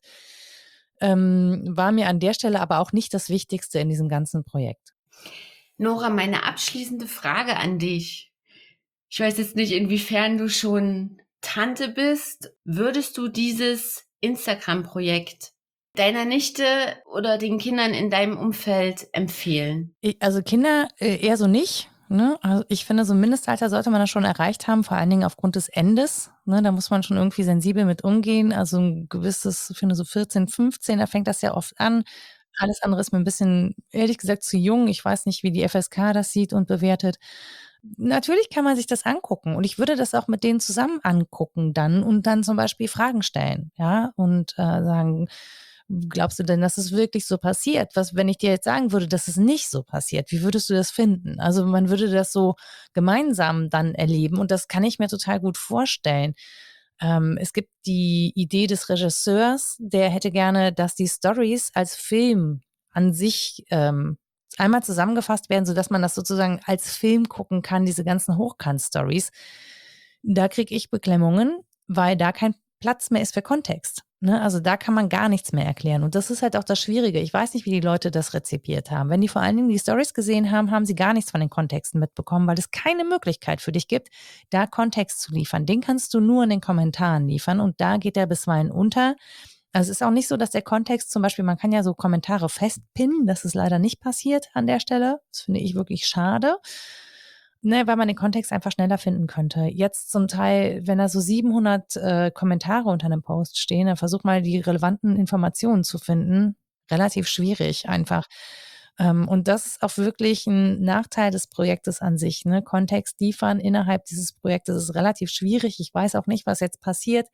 [SPEAKER 3] War mir an der Stelle aber auch nicht das Wichtigste in diesem ganzen Projekt.
[SPEAKER 2] Nora, meine abschließende Frage an dich. Ich weiß jetzt nicht, inwiefern du schon Tante bist. Würdest du dieses Instagram-Projekt deiner Nichte oder den Kindern in deinem Umfeld empfehlen?
[SPEAKER 3] Also Kinder eher so nicht. Ne? Also ich finde, so ein Mindestalter sollte man das schon erreicht haben, vor allen Dingen aufgrund des Endes. Ne? Da muss man schon irgendwie sensibel mit umgehen. Also ein gewisses, ich finde so 14, 15, da fängt das ja oft an. Alles andere ist mir ein bisschen, ehrlich gesagt, zu jung. Ich weiß nicht, wie die FSK das sieht und bewertet. Natürlich kann man sich das angucken und ich würde das auch mit denen zusammen angucken dann und dann zum Beispiel Fragen stellen, ja, und sagen, glaubst du denn, dass es wirklich so passiert? Was, wenn ich dir jetzt sagen würde, dass es nicht so passiert, wie würdest du das finden? Also man würde das so gemeinsam dann erleben und das kann ich mir total gut vorstellen. Es gibt die Idee des Regisseurs, der hätte gerne, dass die Stories als Film an sich einmal zusammengefasst werden, sodass man das sozusagen als Film gucken kann, diese ganzen Hochkant-Stories. Da kriege ich Beklemmungen, weil da kein Platz mehr ist für Kontext. Ne? Also da kann man gar nichts mehr erklären. Und das ist halt auch das Schwierige. Ich weiß nicht, wie die Leute das rezipiert haben. Wenn die vor allen Dingen die Stories gesehen haben, haben sie gar nichts von den Kontexten mitbekommen, weil es keine Möglichkeit für dich gibt, da Kontext zu liefern. Den kannst du nur in den Kommentaren liefern und da geht er bisweilen unter. Also es ist auch nicht so, dass der Kontext zum Beispiel, man kann ja so Kommentare festpinnen, das ist leider nicht passiert an der Stelle. Das finde ich wirklich schade. Ne, weil man den Kontext einfach schneller finden könnte. Jetzt zum Teil, wenn da so 700 Kommentare unter einem Post stehen, dann versuch mal die relevanten Informationen zu finden. Relativ schwierig einfach. Und das ist auch wirklich ein Nachteil des Projektes an sich. Ne? Kontext liefern innerhalb dieses Projektes ist relativ schwierig. Ich weiß auch nicht, was jetzt passiert.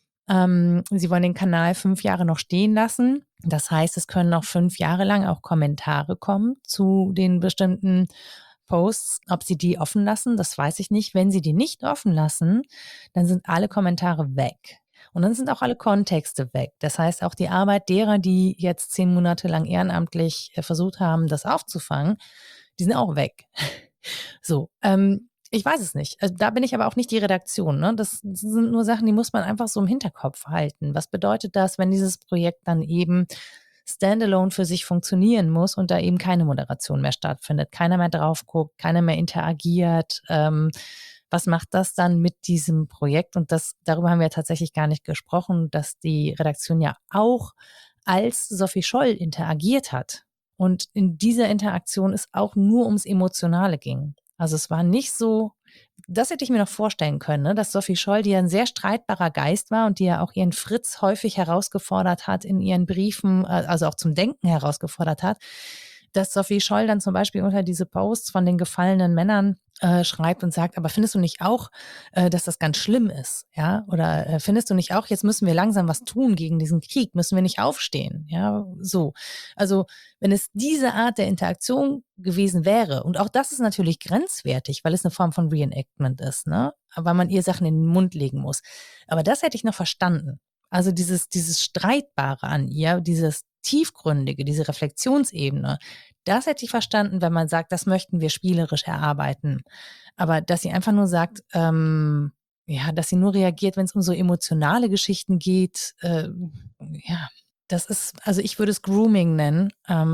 [SPEAKER 3] Sie wollen den Kanal 5 Jahre noch stehen lassen. Das heißt, es können noch 5 Jahre lang auch Kommentare kommen zu den bestimmten Posts. Ob sie die offen lassen, das weiß ich nicht. Wenn sie die nicht offen lassen, dann sind alle Kommentare weg. Und dann sind auch alle Kontexte weg. Das heißt, auch die Arbeit derer, die jetzt 10 Monate lang ehrenamtlich versucht haben, das aufzufangen, die sind auch weg. So, Ich weiß es nicht. Also da bin ich aber auch nicht die Redaktion. Ne? Das sind nur Sachen, die muss man einfach so im Hinterkopf halten. Was bedeutet das, wenn dieses Projekt dann eben standalone für sich funktionieren muss und da eben keine Moderation mehr stattfindet, keiner mehr drauf guckt, keiner mehr interagiert? Was macht das dann mit diesem Projekt? Und darüber haben wir tatsächlich gar nicht gesprochen, dass die Redaktion ja auch als Sophie Scholl interagiert hat. Und in dieser Interaktion es auch nur ums Emotionale ging. Also es war nicht so, das hätte ich mir noch vorstellen können, ne, dass Sophie Scholl, die ja ein sehr streitbarer Geist war und die ja auch ihren Fritz häufig herausgefordert hat in ihren Briefen, also auch zum Denken herausgefordert hat, dass Sophie Scholl dann zum Beispiel unter diese Posts von den gefallenen Männern schreibt und sagt, aber findest du nicht auch, dass das ganz schlimm ist? Ja, oder findest du nicht auch, jetzt müssen wir langsam was tun gegen diesen Krieg, müssen wir nicht aufstehen? Ja, so. Also, wenn es diese Art der Interaktion gewesen wäre, und auch das ist natürlich grenzwertig, weil es eine Form von Reenactment ist, ne? Weil man ihr Sachen in den Mund legen muss. Aber das hätte ich noch verstanden. Also dieses Streitbare an ihr, dieses Tiefgründige, diese Reflexionsebene, das hätte ich verstanden, wenn man sagt, das möchten wir spielerisch erarbeiten. Aber dass sie einfach nur sagt, ja, dass sie nur reagiert, wenn es um so emotionale Geschichten geht, ja, das ist, also ich würde es Grooming nennen,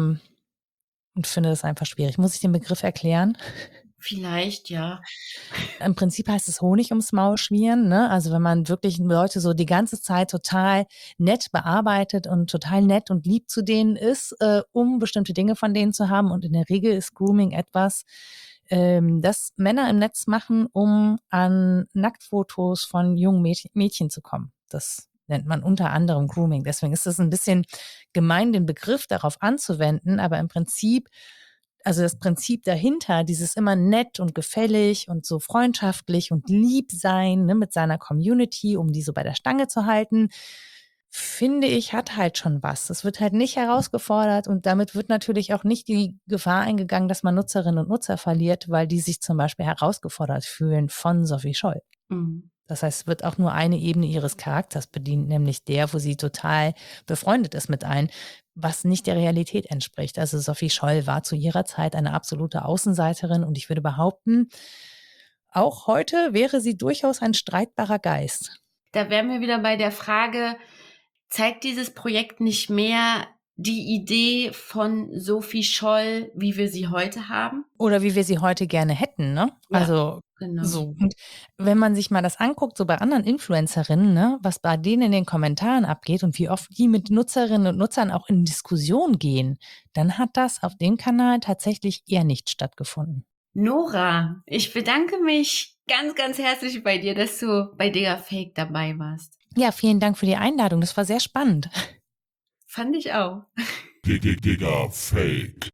[SPEAKER 3] und finde das einfach schwierig. Muss ich den Begriff erklären?
[SPEAKER 2] Vielleicht, ja.
[SPEAKER 3] Im Prinzip heißt es Honig ums Maul schmieren, ne? Also wenn man wirklich Leute so die ganze Zeit total nett bearbeitet und total nett und lieb zu denen ist, um bestimmte Dinge von denen zu haben. Und in der Regel ist Grooming etwas, das Männer im Netz machen, um an Nacktfotos von jungen Mädchen zu kommen. Das nennt man unter anderem Grooming. Deswegen ist es ein bisschen gemein, den Begriff darauf anzuwenden, aber im Prinzip, also das Prinzip dahinter, dieses immer nett und gefällig und so freundschaftlich und lieb sein, ne, mit seiner Community, um die so bei der Stange zu halten, finde ich, hat halt schon was. Es wird halt nicht herausgefordert und damit wird natürlich auch nicht die Gefahr eingegangen, dass man Nutzerinnen und Nutzer verliert, weil die sich zum Beispiel herausgefordert fühlen von Sophie Scholl.
[SPEAKER 2] Mhm.
[SPEAKER 3] Das heißt, es wird auch nur eine Ebene ihres Charakters bedient, nämlich der, wo sie total befreundet ist mit einem, was nicht der Realität entspricht. Also Sophie Scholl war zu ihrer Zeit eine absolute Außenseiterin und ich würde behaupten, auch heute wäre sie durchaus ein streitbarer Geist.
[SPEAKER 2] Da wären wir wieder bei der Frage, zeigt dieses Projekt nicht mehr die Idee von Sophie Scholl, wie wir sie heute haben?
[SPEAKER 3] Oder wie wir sie heute gerne hätten, ne?
[SPEAKER 2] Ja,
[SPEAKER 3] also
[SPEAKER 2] genau.
[SPEAKER 3] so. Und wenn man sich mal das anguckt, so bei anderen Influencerinnen, ne, was bei denen in den Kommentaren abgeht und wie oft die mit Nutzerinnen und Nutzern auch in Diskussion gehen, dann hat das auf dem Kanal tatsächlich eher nicht stattgefunden.
[SPEAKER 2] Nora, ich bedanke mich ganz, ganz herzlich bei dir, dass du bei Digga Fake dabei warst.
[SPEAKER 3] Ja, vielen Dank für die Einladung. Das war sehr spannend.
[SPEAKER 2] Fand ich auch.
[SPEAKER 1] Digga Fake.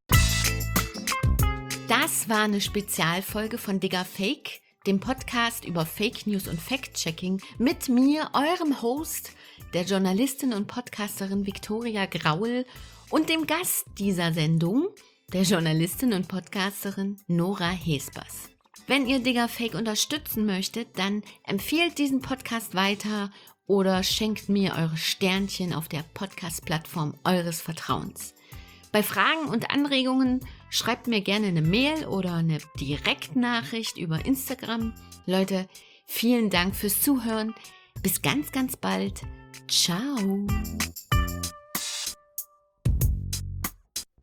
[SPEAKER 2] Das war eine Spezialfolge von Digga Fake, dem Podcast über Fake News und Fact-Checking mit mir, eurem Host, der Journalistin und Podcasterin Viktoria Graul und dem Gast dieser Sendung, der Journalistin und Podcasterin Nora Hespers. Wenn ihr Digga Fake unterstützen möchtet, dann empfehlt diesen Podcast weiter oder schenkt mir eure Sternchen auf der Podcast-Plattform eures Vertrauens. Bei Fragen und Anregungen schreibt mir gerne eine Mail oder eine Direktnachricht über Instagram. Leute, vielen Dank fürs Zuhören. Bis ganz, ganz bald. Ciao.